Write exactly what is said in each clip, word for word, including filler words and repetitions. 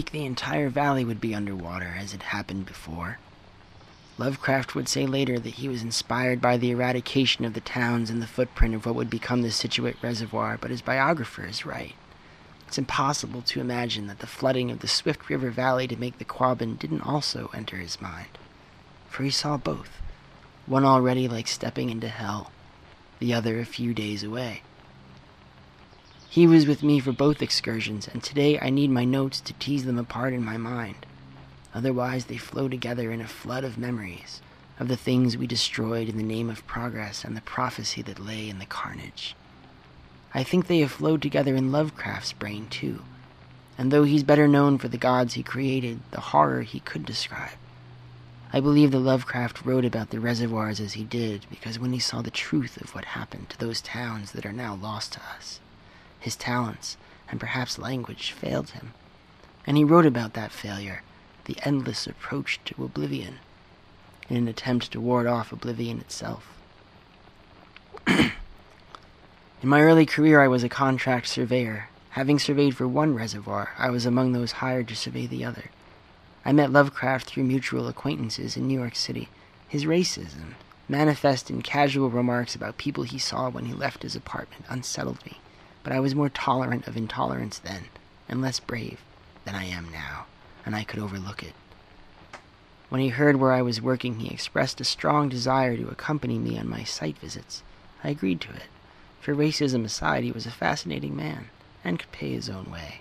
week the entire valley would be underwater, as it happened before. Lovecraft would say later that he was inspired by the eradication of the towns and the footprint of what would become the Scituate Reservoir, but his biographer is right. It's impossible to imagine that the flooding of the Swift River Valley to make the Quabbin didn't also enter his mind. For he saw both, one already like stepping into hell, the other a few days away. He was with me for both excursions, and today I need my notes to tease them apart in my mind. Otherwise they flow together in a flood of memories, of the things we destroyed in the name of progress and the prophecy that lay in the carnage. I think they have flowed together in Lovecraft's brain too, and though he's better known for the gods he created, the horror he could describe. I believe that Lovecraft wrote about the reservoirs as he did because when he saw the truth of what happened to those towns that are now lost to us, his talents, and perhaps language, failed him, and he wrote about that failure, the endless approach to oblivion, in an attempt to ward off oblivion itself. In my early career, I was a contract surveyor. Having surveyed for one reservoir, I was among those hired to survey the other. I met Lovecraft through mutual acquaintances in New York City. His racism, manifest in casual remarks about people he saw when he left his apartment, unsettled me, but I was more tolerant of intolerance then, and less brave than I am now, and I could overlook it. When he heard where I was working, he expressed a strong desire to accompany me on my site visits. I agreed to it. For racism aside, he was a fascinating man, and could pay his own way.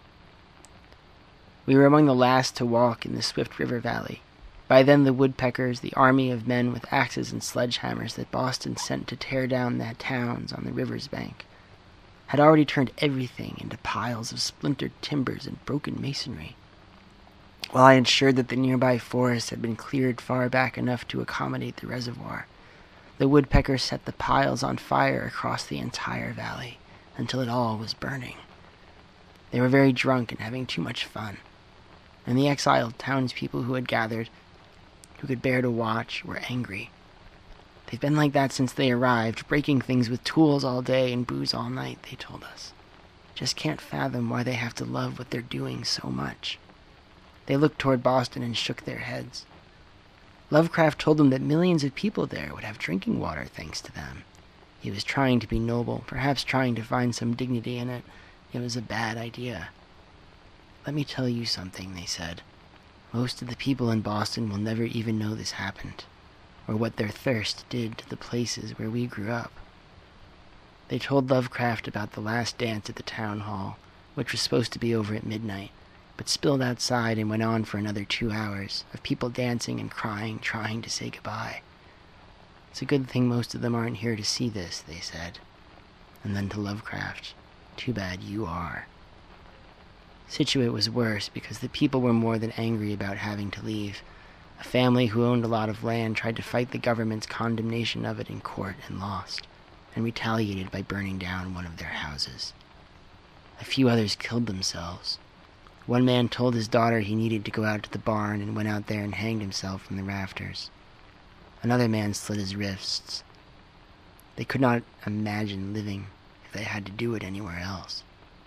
We were among the last to walk in the Swift River Valley. By then the woodpeckers, the army of men with axes and sledgehammers that Boston sent to tear down the towns on the river's bank, had already turned everything into piles of splintered timbers and broken masonry. While I ensured that the nearby forest had been cleared far back enough to accommodate the reservoir, the woodpeckers set the piles on fire across the entire valley until it all was burning. They were very drunk and having too much fun, and the exiled townspeople who had gathered, who could bear to watch, were angry. They've been like that since they arrived, breaking things with tools all day and booze all night, they told us. Just can't fathom why they have to love what they're doing so much. They looked toward Boston and shook their heads. Lovecraft told them that millions of people there would have drinking water thanks to them. He was trying to be noble, perhaps trying to find some dignity in it. It was a bad idea. Let me tell you something, they said. Most of the people in Boston will never even know this happened, or what their thirst did to the places where we grew up. They told Lovecraft about the last dance at the town hall, which was supposed to be over at midnight, but spilled outside and went on for another two hours, of people dancing and crying, trying to say goodbye. It's a good thing most of them aren't here to see this, they said. And then to Lovecraft, too bad you are. Scituate was worse because the people were more than angry about having to leave. A family who owned a lot of land tried to fight the government's condemnation of it in court and lost, and retaliated by burning down one of their houses. A few others killed themselves. One man told his daughter he needed to go out to the barn and went out there and hanged himself from the rafters. Another man slit his wrists. They could not imagine living if they had to do it anywhere else.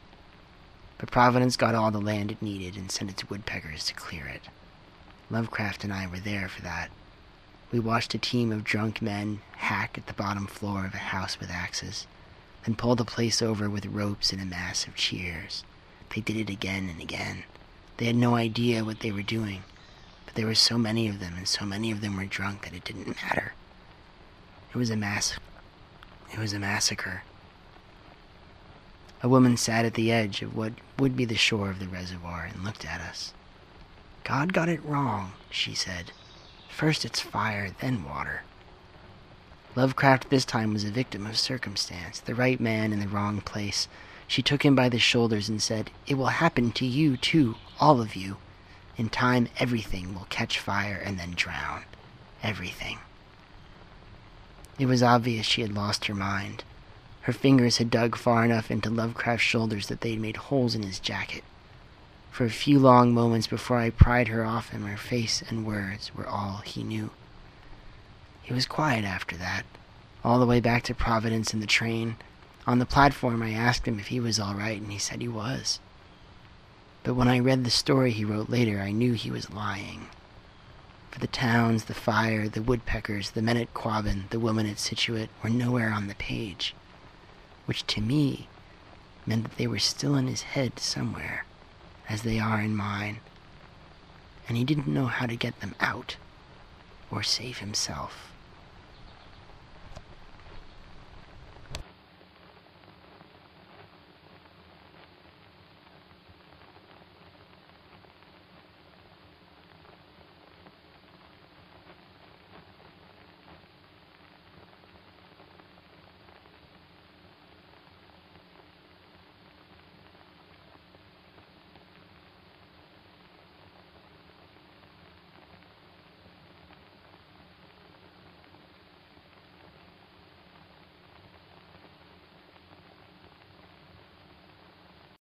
But Providence got all the land it needed and sent its woodpeckers to clear it. Lovecraft and I were there for that. We watched a team of drunk men hack at the bottom floor of a house with axes, then pull the place over with ropes in a mass of cheers. They did it again and again. They had no idea what they were doing, but there were so many of them, and so many of them were drunk that it didn't matter. It was a mass. It was a massacre. A woman sat at the edge of what would be the shore of the reservoir and looked at us. God got it wrong, she said. First it's fire, then water. Lovecraft this time was a victim of circumstance, the right man in the wrong place. She took him by the shoulders and said, "It will happen to you too, all of you. In time, everything will catch fire and then drown. Everything." It was obvious she had lost her mind. Her fingers had dug far enough into Lovecraft's shoulders that they had made holes in his jacket. For a few long moments before I pried her off him, her face and words were all he knew. He was quiet after that, all the way back to Providence in the train. On the platform, I asked him if he was all right, and he said he was. But when I read the story he wrote later, I knew he was lying. For the towns, the fire, the woodpeckers, the men at Quabbin, the woman at Scituate were nowhere on the page, which to me meant that they were still in his head somewhere, as they are in mine, and he didn't know how to get them out or save himself.